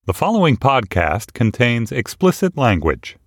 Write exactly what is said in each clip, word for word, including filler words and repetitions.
The following podcast contains explicit language.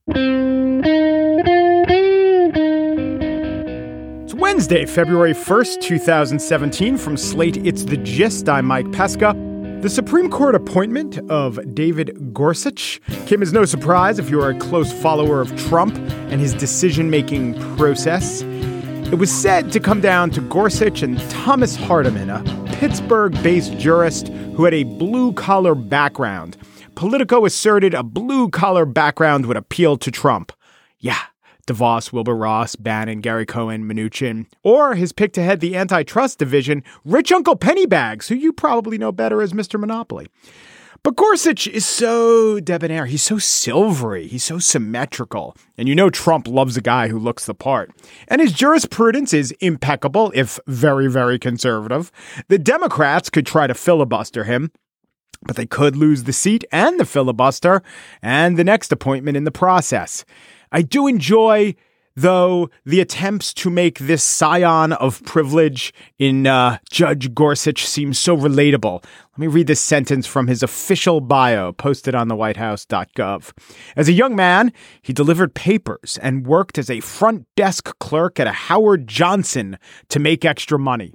It's Wednesday, February first, twenty seventeen. From Slate, it's The Gist. I'm Mike Pesca. The Supreme Court appointment of David Gorsuch came as no surprise if you're a close follower of Trump and his decision-making process. It was said to come down to Gorsuch and Thomas Hardiman, a Pittsburgh-based jurist who had a blue-collar background. Politico asserted a blue-collar background would appeal to Trump. Yeah, DeVos, Wilbur Ross, Bannon, Gary Cohn, Mnuchin. Or his pick to head the antitrust division, Rich Uncle Pennybags, who you probably know better as Mister Monopoly. But Gorsuch is so debonair. He's so silvery. He's so symmetrical. And you know Trump loves a guy who looks the part. And his jurisprudence is impeccable, if very, very conservative. The Democrats could try to filibuster him, but they could lose the seat and the filibuster and the next appointment in the process. I do enjoy, though, the attempts to make this scion of privilege in uh, Judge Gorsuch seem so relatable. Let me read this sentence from his official bio posted on the white house dot gov. As a young man, he delivered papers and worked as a front desk clerk at a Howard Johnson to make extra money.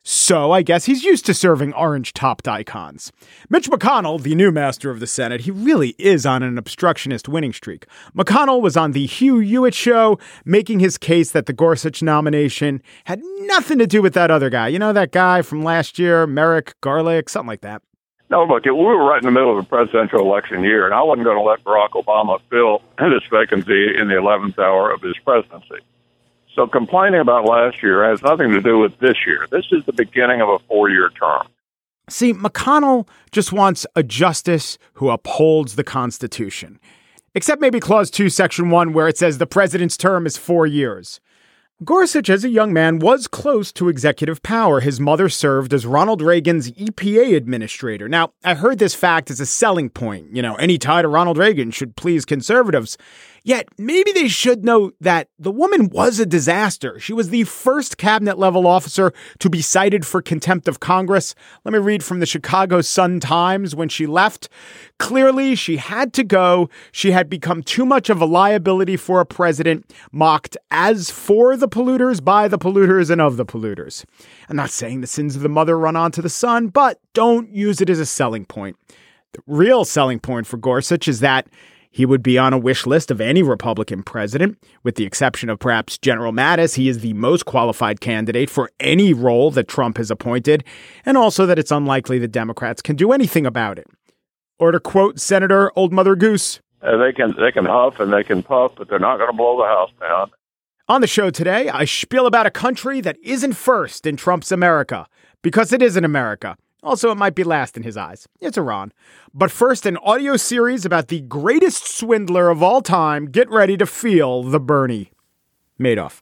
So I guess he's used to serving orange-topped icons. Mitch McConnell, the new master of the Senate, he really is on an obstructionist winning streak. McConnell was on the Hugh Hewitt show, making his case that the Gorsuch nomination had nothing to do with that other guy. You know, that guy from last year, Merrick Garlick, something like that. No, look, we were right in the middle of a presidential election year, and I wasn't going to let Barack Obama fill his vacancy in the eleventh hour of his presidency. So complaining about last year has nothing to do with this year. This is the beginning of a four-year term. See, McConnell just wants a justice who upholds the Constitution. Except maybe Clause two, Section one, where it says the president's term is four years. Gorsuch, as a young man, was close to executive power. His mother served as Ronald Reagan's E P A administrator. Now, I heard this fact as a selling point. You know, any tie to Ronald Reagan should please conservatives. Yet, maybe they should know that the woman was a disaster. She was the first cabinet-level officer to be cited for contempt of Congress. Let me read from the Chicago Sun-Times when she left. Clearly, she had to go. She had become too much of a liability for a president, mocked as for the polluters, by the polluters, and of the polluters. I'm not saying the sins of the mother run onto the son, but don't use it as a selling point. The real selling point for Gorsuch is that he would be on a wish list of any Republican president, with the exception of perhaps General Mattis. He is the most qualified candidate for any role that Trump has appointed, and also that it's unlikely the Democrats can do anything about it. Or to quote Senator Old Mother Goose, uh, they can they can huff and they can puff, but they're not going to blow the house down. On the show today, I spiel about a country that isn't first in Trump's America, because it isn't America. Also, it might be last in his eyes. It's Iran. But first, an audio series about the greatest swindler of all time. Get ready to feel the Bernie Madoff.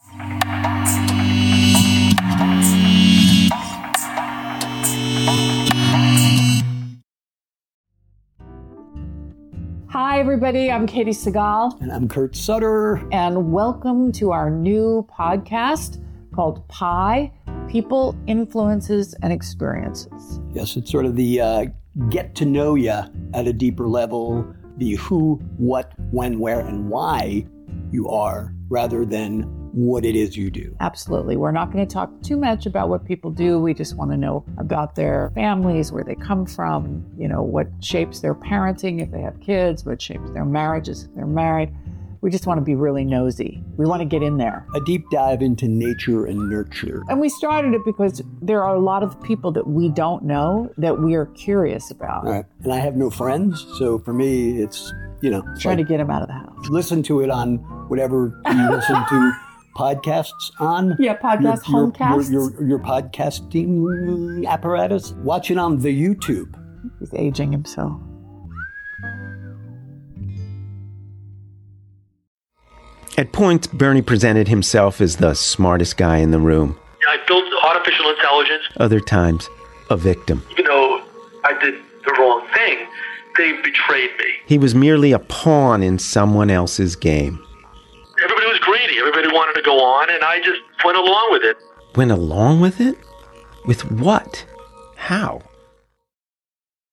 Hi, everybody. I'm Katie Segal. And I'm Kurt Sutter. And welcome to our new podcast called Pi, People, Influences, and Experiences. Yes, it's sort of the uh, get to know you at a deeper level, the who, what, when, where, and why you are, rather than what it is you do. Absolutely. We're not going to talk too much about what people do. We just want to know about their families, where they come from, you know, what shapes their parenting if they have kids, what shapes their marriages if they're married. We just want to be really nosy. We want to get in there. A deep dive into nature and nurture. And we started it because there are a lot of people that we don't know that we are curious about. All right. And I have no friends, so for me, it's, you know. Trying like, to get them out of the house. Listen to it on whatever you listen to podcasts on. Yeah, podcast, your, homecasts. Your, your, your podcasting apparatus. Watch it on the YouTube. He's aging himself. At points, Bernie presented himself as the smartest guy in the room. I built artificial intelligence. Other times, a victim. Even though I did the wrong thing, they betrayed me. He was merely a pawn in someone else's game. Everybody was greedy. Everybody wanted to go on, and I just went along with it. Went along with it? With what? How?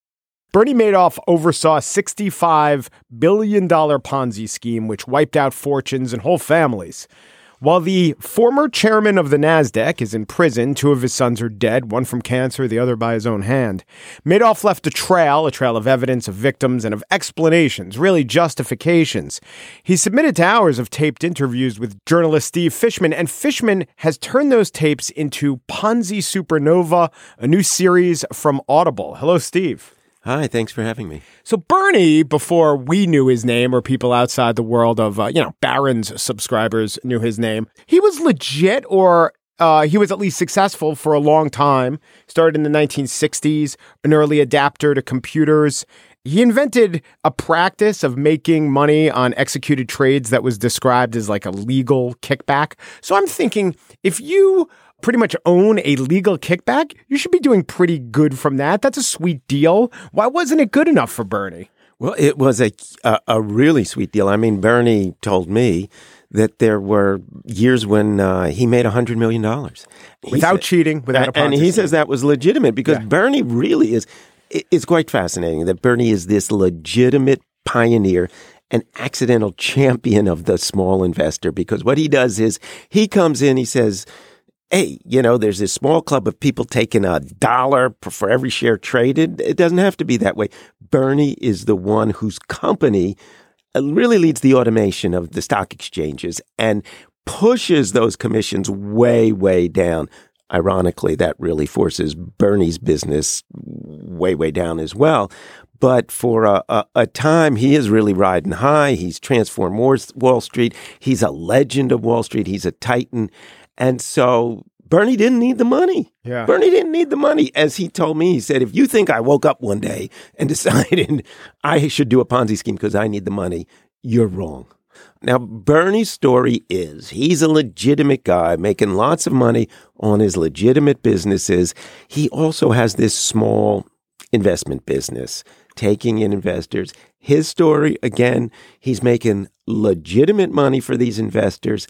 Bernie Madoff oversaw a sixty-five billion dollars Ponzi scheme which wiped out fortunes and whole families. While the former chairman of the NASDAQ is in prison, two of his sons are dead, one from cancer, the other by his own hand. Madoff left a trail, a trail of evidence, of victims, and of explanations, really justifications. He submitted to hours of taped interviews with journalist Steve Fishman, and Fishman has turned those tapes into Ponzi Supernova, a new series from Audible. Hello, Steve. Hi, thanks for having me. So Bernie, before we knew his name or people outside the world of, uh, you know, Barron's subscribers knew his name, he was legit or uh, he was at least successful for a long time. Started in the nineteen sixties, an early adapter to computers. He invented a practice of making money on executed trades that was described as like a legal kickback. So I'm thinking if you pretty much own a legal kickback, you should be doing pretty good from that. That's a sweet deal. Why wasn't it good enough for Bernie? Well, it was a, a, a really sweet deal. I mean, Bernie told me that there were years when uh, he made one hundred million dollars. Without said, cheating, without a Ponzi And he scheme. says that was legitimate because Yeah. Bernie really is, it's quite fascinating that Bernie is this legitimate pioneer, an accidental champion of the small investor, because what he does is he comes in, he says, hey, you know, there's this small club of people taking a dollar for every share traded. It doesn't have to be that way. Bernie is the one whose company really leads the automation of the stock exchanges and pushes those commissions way, way down. Ironically, that really forces Bernie's business way, way down as well. But for a, a, a time, he is really riding high. He's transformed Wall Street. He's a legend of Wall Street. He's a titan. And so Bernie didn't need the money. Yeah. Bernie didn't need the money. As he told me, he said, if you think I woke up one day and decided I should do a Ponzi scheme because I need the money, you're wrong. Now, Bernie's story is he's a legitimate guy making lots of money on his legitimate businesses. He also has this small investment business, taking in investors. His story, again, he's making legitimate money for these investors.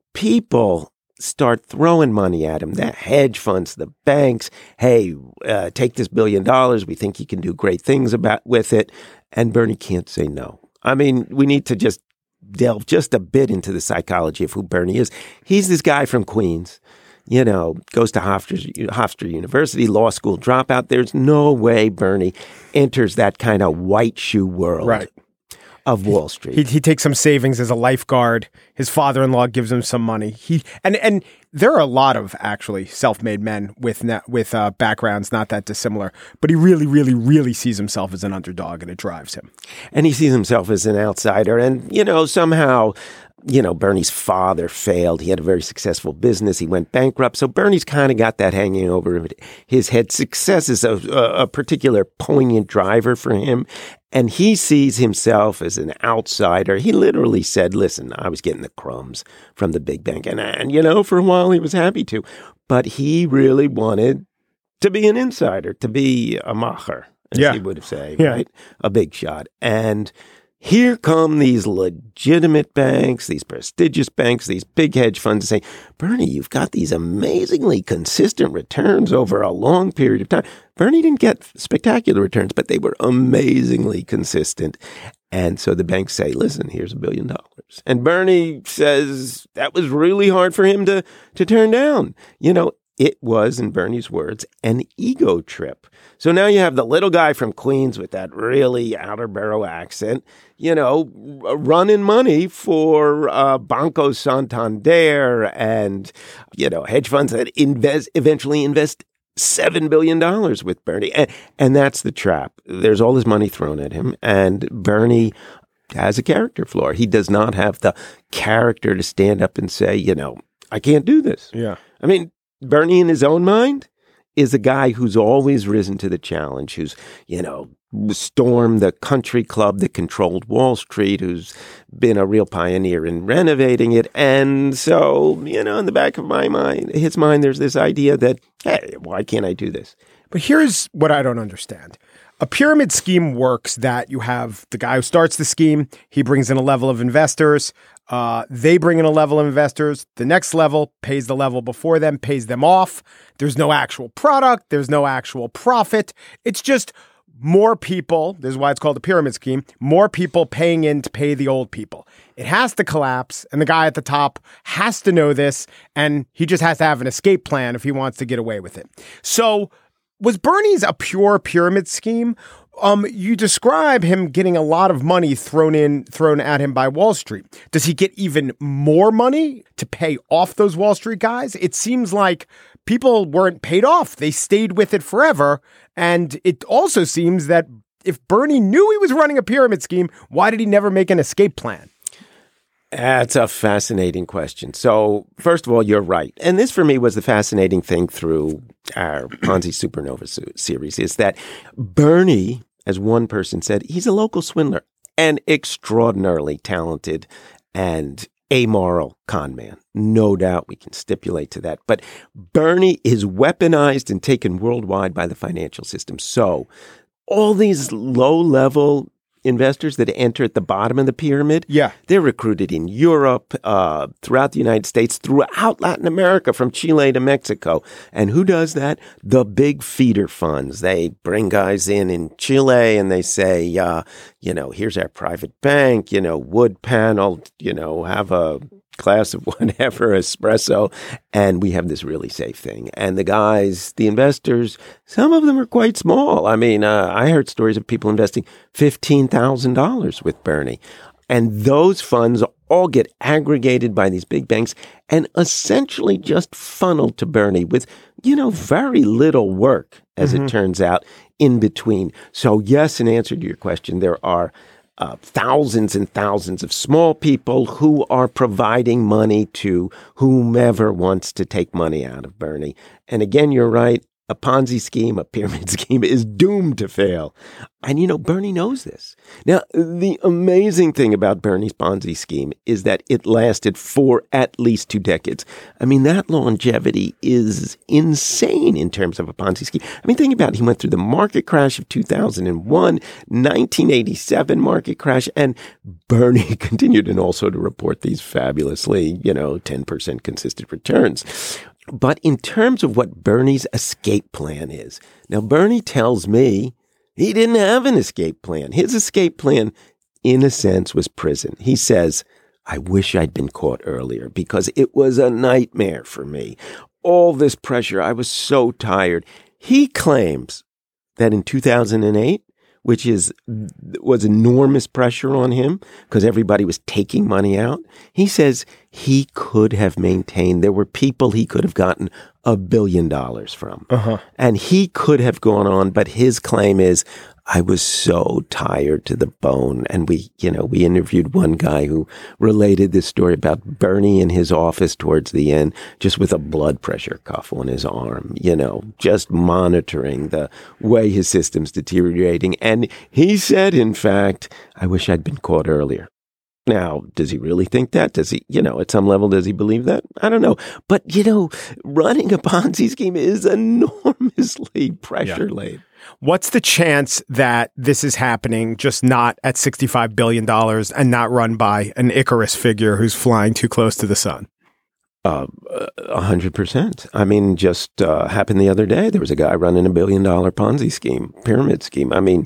People start throwing money at him, the hedge funds, the banks. Hey, uh, take this billion dollars. We think you can do great things about with it. And Bernie can't say no. I mean, we need to just delve just a bit into the psychology of who Bernie is. He's this guy from Queens, you know, goes to Hofstra, Hofstra University, law school dropout. There's no way Bernie enters that kind of white shoe world. Right. Of Wall Street. He, he takes some savings as a lifeguard. His father-in-law gives him some money. He and and there are a lot of actually self-made men with na- with uh, backgrounds not that dissimilar. But he really, really, really sees himself as an underdog, and it drives him. And he sees himself as an outsider. And you know, somehow, you know, Bernie's father failed. He had a very successful business. He went bankrupt. So Bernie's kind of got that hanging over his head. Success is a, a particular poignant driver for him. And he sees himself as an outsider. He literally said, listen, I was getting the crumbs from the big bank. And, and, you know, for a while he was happy to. But he really wanted to be an insider, to be a macher, as Yeah. he would say, Yeah. right? A big shot. And here come these legitimate banks, these prestigious banks, these big hedge funds saying, Bernie, you've got these amazingly consistent returns over a long period of time. Bernie didn't get spectacular returns, but they were amazingly consistent. And so the banks say, listen, here's a billion dollars. And Bernie says that was really hard for him to, to turn down. You know, it was, in Bernie's words, an ego trip. So now you have the little guy from Queens with that really outer borough accent, you know, running money for uh, Banco Santander and, you know, hedge funds that invest eventually invest seven billion dollars with Bernie. And, and that's the trap. There's all this money thrown at him. And Bernie has a character flaw. He does not have the character to stand up and say, you know, I can't do this. Yeah. I mean, Bernie, in his own mind, is a guy who's always risen to the challenge, who's, you know, stormed the country club that controlled Wall Street, who's been a real pioneer in renovating it. And so, you know, in the back of my mind, his mind, there's this idea that, hey, why can't I do this? But here's what I don't understand. A pyramid scheme works that you have the guy who starts the scheme, he brings in a level of investors, uh, they bring in a level of investors, the next level pays the level before them, pays them off. There's no actual product, there's no actual profit. It's just more people, this is why it's called a pyramid scheme, more people paying in to pay the old people. It has to collapse, and the guy at the top has to know this, and he just has to have an escape plan if he wants to get away with it. So was Bernie's a pure pyramid scheme? Um, you describe him getting a lot of money thrown in, thrown at him by Wall Street. Does he get even more money to pay off those Wall Street guys? It seems like people weren't paid off. They stayed with it forever. And it also seems that if Bernie knew he was running a pyramid scheme, why did he never make an escape plan? That's a fascinating question. So, first of all, you're right. And this, for me, was the fascinating thing through our Ponzi Supernova series, is that Bernie, as one person said, he's a local swindler and extraordinarily talented and amoral con man. No doubt we can stipulate to that. But Bernie is weaponized and taken worldwide by the financial system. So all these low-level investors that enter at the bottom of the pyramid, yeah, they're recruited in Europe, uh, throughout the United States, throughout Latin America, from Chile to Mexico. And who does that? The big feeder funds. They bring guys in in Chile and they say, uh, you know, here's our private bank, you know, wood panel, you know, have a glass of whatever, espresso, and we have this really safe thing. And the guys, the investors, some of them are quite small. I mean, uh, I heard stories of people investing fifteen thousand dollars with Bernie. And those funds all get aggregated by these big banks and essentially just funneled to Bernie with, you know, very little work, as mm-hmm. it turns out, in between. So yes, in answer to your question, there are Uh, thousands and thousands of small people who are providing money to whomever wants to take money out of Bernie. And again, you're right. A Ponzi scheme, a pyramid scheme is doomed to fail. And, you know, Bernie knows this. Now, the amazing thing about Bernie's Ponzi scheme is that it lasted for at least two decades. I mean, that longevity is insane in terms of a Ponzi scheme. I mean, think about it. He went through the market crash of two thousand one, nineteen eighty-seven market crash, and Bernie continued and also to report these fabulously, you know, ten percent consistent returns. But in terms of what Bernie's escape plan is, now Bernie tells me he didn't have an escape plan. His escape plan, in a sense, was prison. He says, I wish I'd been caught earlier because it was a nightmare for me. All this pressure, I was so tired. He claims that in two thousand eight, which is was enormous pressure on him because everybody was taking money out. He says he could have maintained. There were people he could have gotten a billion dollars from. Uh-huh. And he could have gone on, but his claim is, I was so tired to the bone. And we, you know, we interviewed one guy who related this story about Bernie in his office towards the end, just with a blood pressure cuff on his arm, you know, just monitoring the way his system's deteriorating. And he said, in fact, I wish I'd been caught earlier. Now, does he really think that? Does he, you know, at some level, does he believe that? I don't know. But, you know, running a Ponzi scheme is enormously pressure laid. Yeah. What's the chance that this is happening, just not at sixty-five billion dollars and not run by an Icarus figure who's flying too close to the sun? Uh, a hundred percent. I mean, just uh, happened the other day. There was a guy running a billion dollar Ponzi scheme, pyramid scheme. I mean,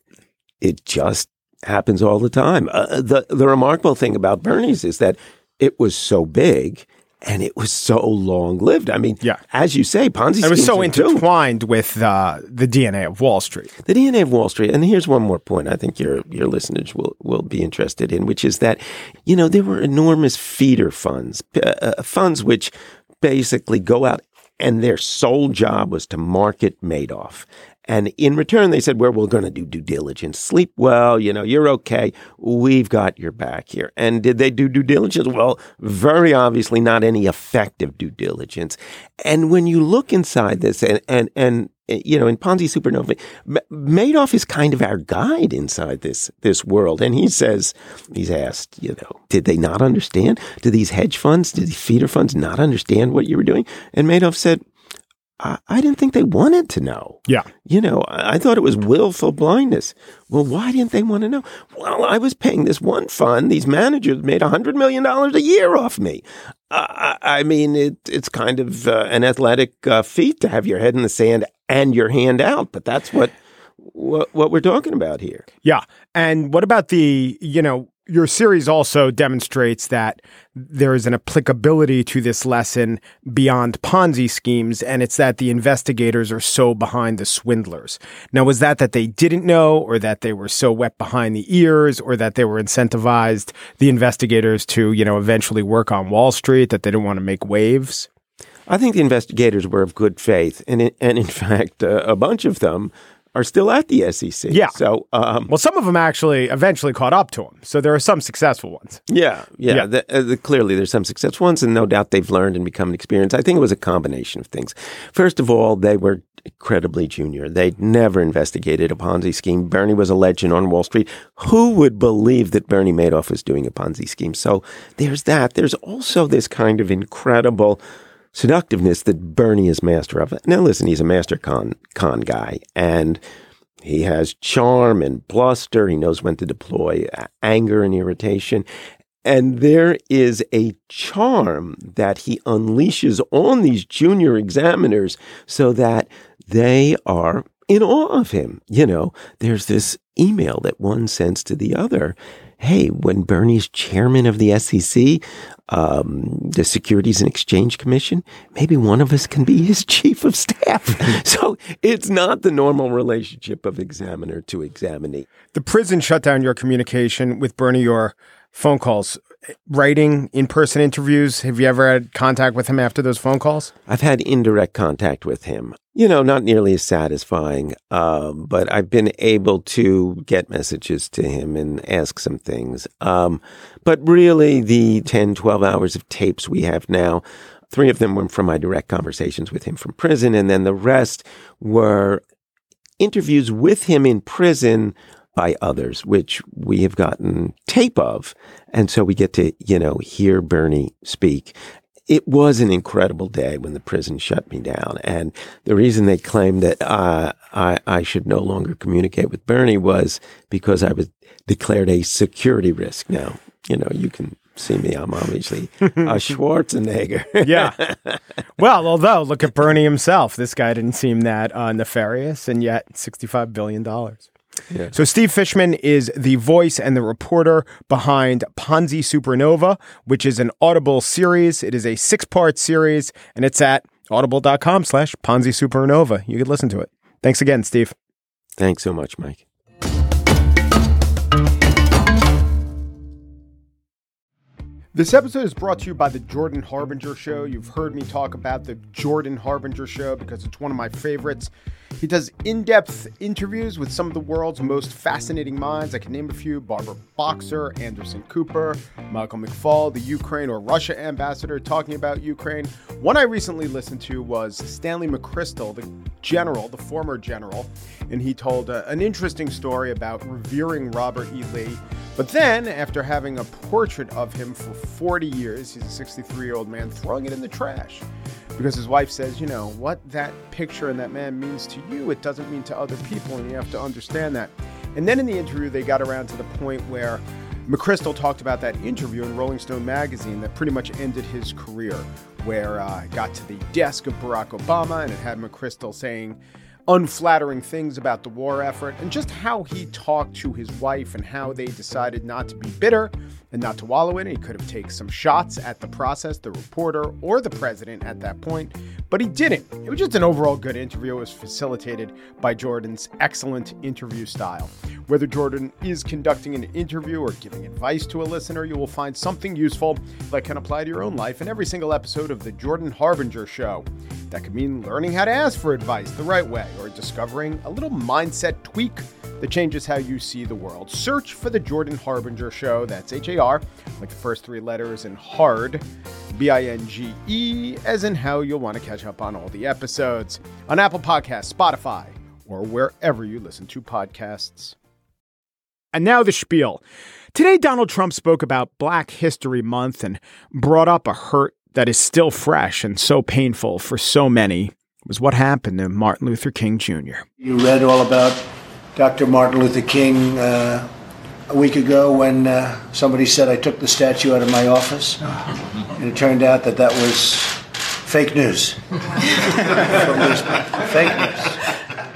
it just happens all the time. Uh, the the remarkable thing about Bernie's is that it was so big and it was so long lived. I mean, yeah. as you say, Ponzi schemes. It was so intertwined doomed. with uh, the D N A of Wall Street. The D N A of Wall Street. And here's one more point I think your your listeners will, will be interested in, which is that, you know, there were enormous feeder funds, uh, funds which basically go out and their sole job was to market Madoff. And in return, they said, well, we're going to do due diligence. Sleep well, you know, you're okay. We've got your back here. And did they do due diligence? Well, very obviously not any effective due diligence. And when you look inside this, and, and, and you know, in Ponzi Supernova, Madoff is kind of our guide inside this this world. And he says, he's asked, you know, did they not understand? Did these hedge funds, did these feeder funds not understand what you were doing? And Madoff said, I, I didn't think they wanted to know. Yeah. You know, I, I thought it was willful blindness. Well, why didn't they want to know? Well, I was paying this one fund. These managers made one hundred million dollars a year off me. Uh, I, I mean, it, it's kind of uh, an athletic uh, feat to have your head in the sand and your hand out, but that's what what, what we're talking about here. Yeah. And what about the, you know, your series also demonstrates that there is an applicability to this lesson beyond Ponzi schemes, and it's that the investigators are so behind the swindlers. Now, was that that they didn't know, or that they were so wet behind the ears, or that they were incentivized, the investigators, to, you know, eventually work on Wall Street, that they didn't want to make waves? I think the investigators were of good faith, and in, and in fact, uh, a bunch of them are still at the S E C. Yeah. So, um, well, some of them actually eventually caught up to them. So there are some successful ones. Yeah. Yeah. yeah. The, uh, the, clearly, there's some successful ones, and no doubt they've learned and become an experience. I think it was a combination of things. First of all, they were incredibly junior. They'd never investigated a Ponzi scheme. Bernie was a legend on Wall Street. Who would believe that Bernie Madoff was doing a Ponzi scheme? So there's that. There's also this kind of incredible seductiveness that Bernie is master of. Now, listen, he's a master con con guy, and he has charm and bluster. He knows when to deploy anger and irritation. And there is a charm that he unleashes on these junior examiners so that they are in awe of him. You know, there's this email that one sends to the other. Hey, when Bernie's chairman of the S E C, um, the Securities and Exchange Commission, maybe one of us can be his chief of staff. So it's not the normal relationship of examiner to examinee. The prison shut down your communication with Bernie, your phone calls, writing, in-person interviews. Have you ever had contact with him after those phone calls? I've had indirect contact with him. You know, not nearly as satisfying, um, but I've been able to get messages to him and ask some things. Um, but really, the ten, twelve hours of tapes we have now, three of them were from my direct conversations with him from prison, and then the rest were interviews with him in prison by others, which we have gotten tape of. And so we get to, you know, hear Bernie speak. It was an incredible day when the prison shut me down. And the reason they claimed that uh, I, I should no longer communicate with Bernie was because I was declared a security risk. Now, you know, you can see me. I'm obviously a Schwarzenegger. Yeah. Well, although, look at Bernie himself. This guy didn't seem that uh, nefarious, and yet sixty-five billion dollars. Yeah. So Steve Fishman is the voice and the reporter behind Ponzi Supernova, which is an Audible series. It is a six-part series, and it's at audible.com slash Ponzi Supernova. You can listen to it. Thanks again, Steve. Thanks so much, Mike. This episode is brought to you by the Jordan Harbinger Show. You've heard me talk about the Jordan Harbinger Show because it's one of my favorites. He does in-depth interviews with some of the world's most fascinating minds. I can name a few: Barbara Boxer, Anderson Cooper, Michael McFaul, the Ukraine or Russia ambassador talking about Ukraine. One I recently listened to was Stanley McChrystal, the general, the former general, and he told uh, an interesting story about revering Robert E. Lee. But then, after having a portrait of him for forty years, he's a sixty-three-year-old man, throwing it in the trash. Because his wife says, you know, what that picture and that man means to you, it doesn't mean to other people, and you have to understand that. And then in the interview, they got around to the point where McChrystal talked about that interview in Rolling Stone magazine that pretty much ended his career, where uh, it got to the desk of Barack Obama, and it had McChrystal saying unflattering things about the war effort, and just how he talked to his wife and how they decided not to be bitter and not to wallow in it. He could have taken some shots at the process, the reporter, or the president at that point, but he didn't. It was just an overall good interview. It was facilitated by Jordan's excellent interview style. Whether Jordan is conducting an interview or giving advice to a listener, you will find something useful that can apply to your own life in every single episode of The Jordan Harbinger Show. That could mean learning how to ask for advice the right way, or discovering a little mindset tweak that changes how you see the world. Search for The Jordan Harbinger Show. That's H A R, like the first three letters, and hard, B I N G E, as in how you'll want to catch up on all the episodes on Apple Podcasts, Spotify, or wherever you listen to podcasts. And now the spiel. Today, Donald Trump spoke about Black History Month and brought up a hurt that is still fresh and so painful for so many. It was what happened to Martin Luther King Junior You read all about Doctor Martin Luther King uh, a week ago when uh, somebody said I took the statue out of my office, and it turned out that that was fake news. Fake news.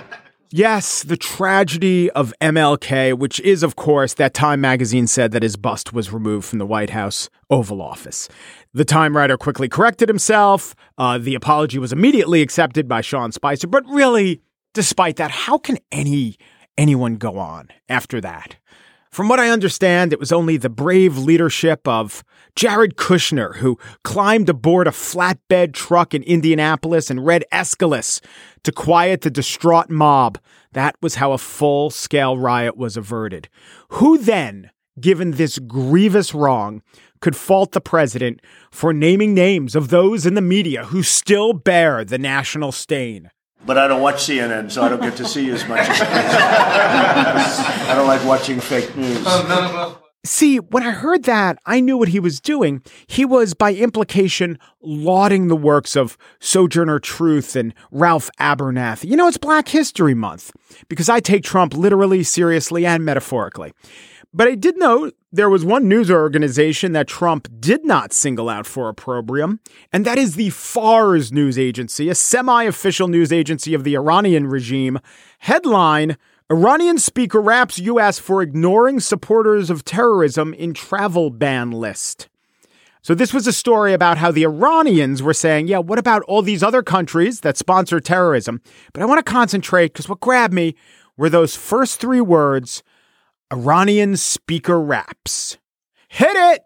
Yes, the tragedy of M L K, which is, of course, that Time magazine said that his bust was removed from the White House Oval Office. The Time writer quickly corrected himself. Uh, the apology was immediately accepted by Sean Spicer. But really, despite that, how can any anyone go on after that? From what I understand, it was only the brave leadership of Jared Kushner, who climbed aboard a flatbed truck in Indianapolis and read Aeschylus to quiet the distraught mob. That was how a full-scale riot was averted. Who then, given this grievous wrong, could fault the president for naming names of those in the media who still bear the national stain? But I don't watch C N N, so I don't get to see as much as I don't like watching fake news. See, when I heard that, I knew what he was doing. He was, by implication, lauding the works of Sojourner Truth and Ralph Abernathy. You know, it's Black History Month, because I take Trump literally, seriously, and metaphorically. But I did note there was one news organization that Trump did not single out for opprobrium, and that is the Fars news agency, a semi-official news agency of the Iranian regime. Headline, Iranian speaker raps U S for ignoring supporters of terrorism in travel ban list. So this was a story about how the Iranians were saying, yeah, what about all these other countries that sponsor terrorism? But I want to concentrate because what grabbed me were those first three words, Iranian speaker raps. Hit it!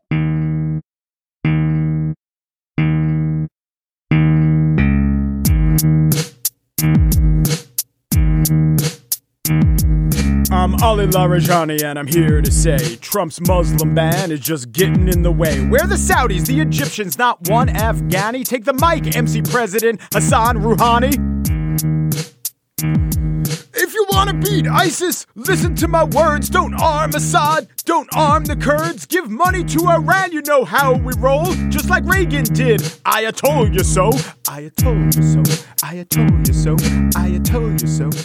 I'm Ali Larijani, and I'm here to say Trump's Muslim ban is just getting in the way. Where the Saudis, the Egyptians, not one Afghani? Take the mic, M C President Hassan Rouhani. If you want to beat ISIS, listen to my words. Don't arm Assad, don't arm the Kurds. Give money to Iran, you know how we roll. Just like Reagan did. I told you so. I told you so. I told you so. I told you so.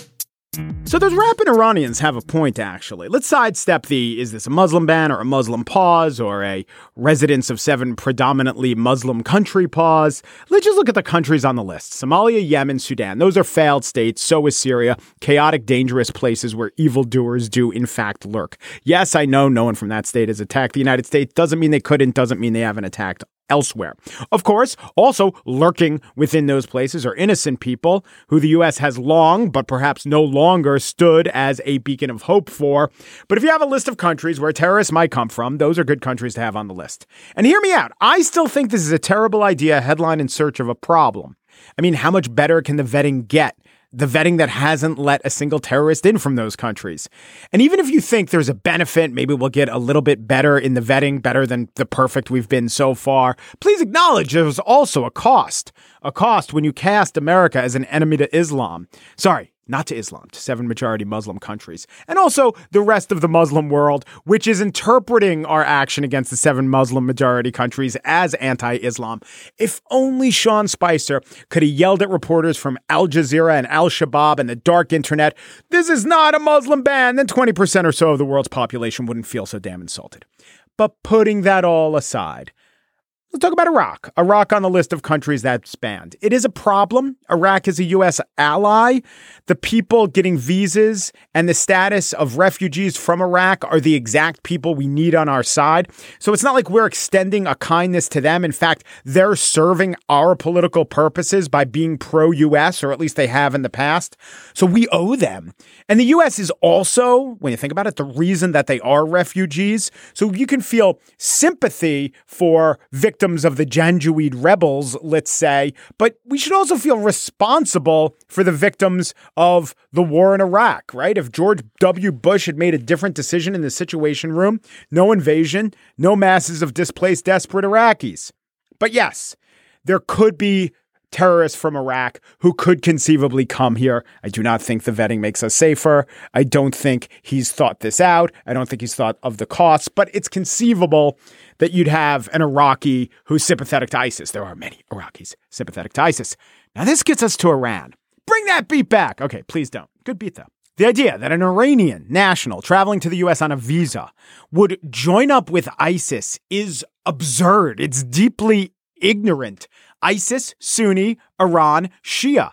So those rapping Iranians have a point, actually. Let's sidestep the, is this a Muslim ban or a Muslim pause or a residents of seven predominantly Muslim country pause? Let's just look at the countries on the list. Somalia, Yemen, Sudan. Those are failed states. So is Syria. Chaotic, dangerous places where evildoers do, in fact, lurk. Yes, I know no one from that state has attacked the United States. Doesn't mean they couldn't. Doesn't mean they haven't attacked elsewhere. Of course, also lurking within those places are innocent people who the U S has long, but perhaps no longer, stood as a beacon of hope for. But if you have a list of countries where terrorists might come from, those are good countries to have on the list. And hear me out. I still think this is a terrible idea, headline in search of a problem. I mean, how much better can the vetting get? The vetting that hasn't let a single terrorist in from those countries. And even if you think there's a benefit, maybe we'll get a little bit better in the vetting, better than the perfect we've been so far, please acknowledge there's also a cost. A cost when you cast America as an enemy to Islam. Sorry, not to Islam, to seven majority Muslim countries. And also the rest of the Muslim world, which is interpreting our action against the seven Muslim majority countries as anti-Islam. If only Sean Spicer could have yelled at reporters from Al Jazeera and Al-Shabaab and the dark internet, this is not a Muslim ban, then twenty percent or so of the world's population wouldn't feel so damn insulted. But putting that all aside, let's talk about Iraq. Iraq on the list of countries that's banned. It is a problem. Iraq is a U S ally. The people getting visas and the status of refugees from Iraq are the exact people we need on our side. So it's not like we're extending a kindness to them. In fact, they're serving our political purposes by being pro-U S, or at least they have in the past. So we owe them. And the U S is also, when you think about it, the reason that they are refugees. So you can feel sympathy for victims of the Janjaweed rebels, let's say, but we should also feel responsible for the victims of the war in Iraq, right? If George W. Bush had made a different decision in the Situation Room, no invasion, no masses of displaced, desperate Iraqis. But yes, there could be terrorists from Iraq who could conceivably come here. I do not think the vetting makes us safer. I don't think he's thought this out. I don't think he's thought of the costs, but it's conceivable that you'd have an Iraqi who's sympathetic to ISIS. There are many Iraqis sympathetic to ISIS. Now this gets us to Iran. Bring that beat back. Okay, please don't. Good beat though. The idea that an Iranian national traveling to the U S on a visa would join up with ISIS is absurd. It's deeply ignorant. ISIS, Sunni, Iran, Shia.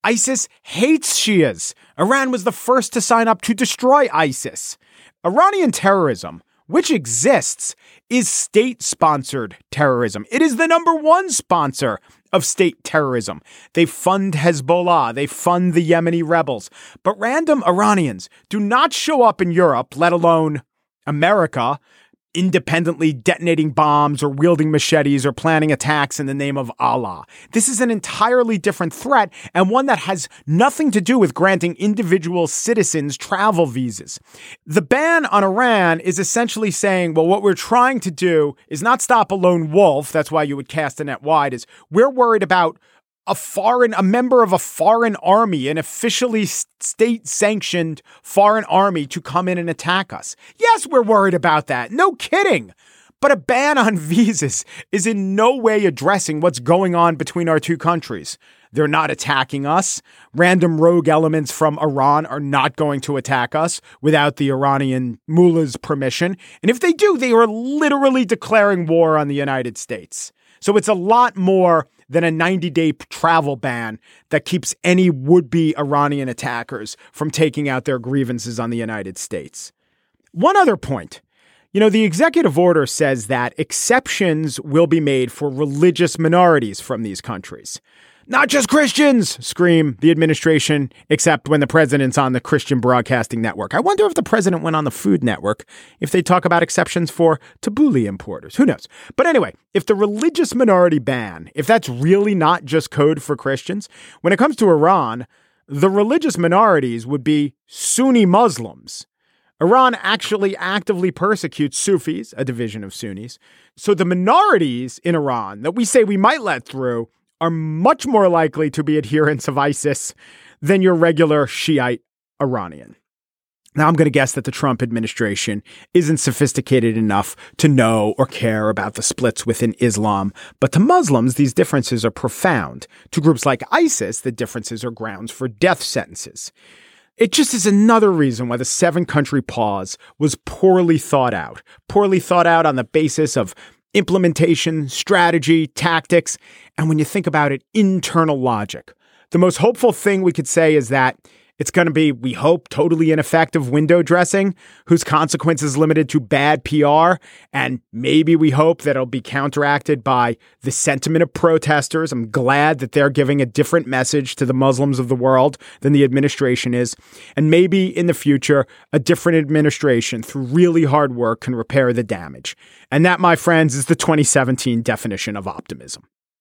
ISIS hates Shias. Iran was the first to sign up to destroy ISIS. Iranian terrorism, which exists, is state-sponsored terrorism. It is the number one sponsor of state terrorism. They fund Hezbollah. They fund the Yemeni rebels. But random Iranians do not show up in Europe, let alone America, independently detonating bombs or wielding machetes or planning attacks in the name of Allah. This is an entirely different threat, and one that has nothing to do with granting individual citizens travel visas. The ban on Iran is essentially saying, well, what we're trying to do is not stop a lone wolf. That's why you would cast a net wide, is we're worried about a foreign, a member of a foreign army, an officially state-sanctioned foreign army to come in and attack us. Yes, we're worried about that. No kidding. But a ban on visas is in no way addressing what's going on between our two countries. They're not attacking us. Random rogue elements from Iran are not going to attack us without the Iranian mullah's permission. And if they do, they are literally declaring war on the United States. So it's a lot more than a ninety-day travel ban that keeps any would-be Iranian attackers from taking out their grievances on the United States. One other point. You know, the executive order says that exceptions will be made for religious minorities from these countries. Not just Christians, scream the administration, except when the president's on the Christian Broadcasting Network. I wonder if the president went on the Food Network, if they talk about exceptions for tabbouleh importers. Who knows? But anyway, if the religious minority ban, if that's really not just code for Christians, when it comes to Iran, the religious minorities would be Sunni Muslims. Iran actually actively persecutes Sufis, a division of Sunnis. So the minorities in Iran that we say we might let through are much more likely to be adherents of ISIS than your regular Shiite Iranian. Now, I'm going to guess that the Trump administration isn't sophisticated enough to know or care about the splits within Islam, but to Muslims, these differences are profound. To groups like ISIS, the differences are grounds for death sentences. It just is another reason why the seven-country pause was poorly thought out, poorly thought out on the basis of implementation, strategy, tactics, and when you think about it, internal logic. The most hopeful thing we could say is that it's going to be, we hope, totally ineffective window dressing, whose consequences limited to bad P R, and maybe we hope that it'll be counteracted by the sentiment of protesters. I'm glad that they're giving a different message to the Muslims of the world than the administration is. And maybe in the future, a different administration, through really hard work, can repair the damage. And that, my friends, is the twenty seventeen definition of optimism.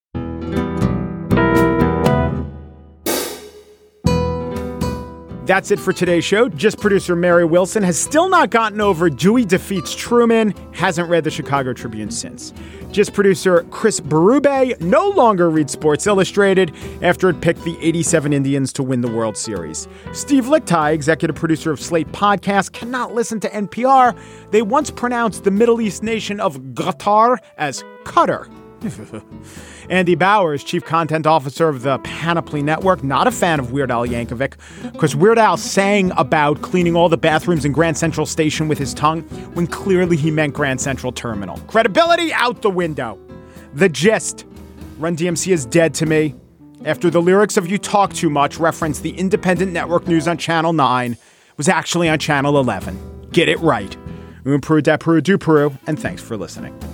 That's it for today's show. Just producer Mary Wilson has still not gotten over Dewey defeats Truman, hasn't read the Chicago Tribune since. Just producer Chris Berube no longer reads Sports Illustrated after it picked the eighty-seven Indians to win the World Series. Steve Lickteig, executive producer of Slate Podcast, cannot listen to N P R. They once pronounced the Middle East nation of Qatar as Qatar. Andy Bowers, chief content officer of the Panoply Network, not a fan of Weird Al Yankovic, because Weird Al sang about cleaning all the bathrooms in Grand Central Station with his tongue when clearly he meant Grand Central Terminal. Credibility out the window. The Gist. Run D M C is dead to me. After the lyrics of You Talk Too Much reference the independent network news on Channel nine, was actually on Channel eleven. Get it right. Un Peru, de Peru, du Peru, and thanks for listening.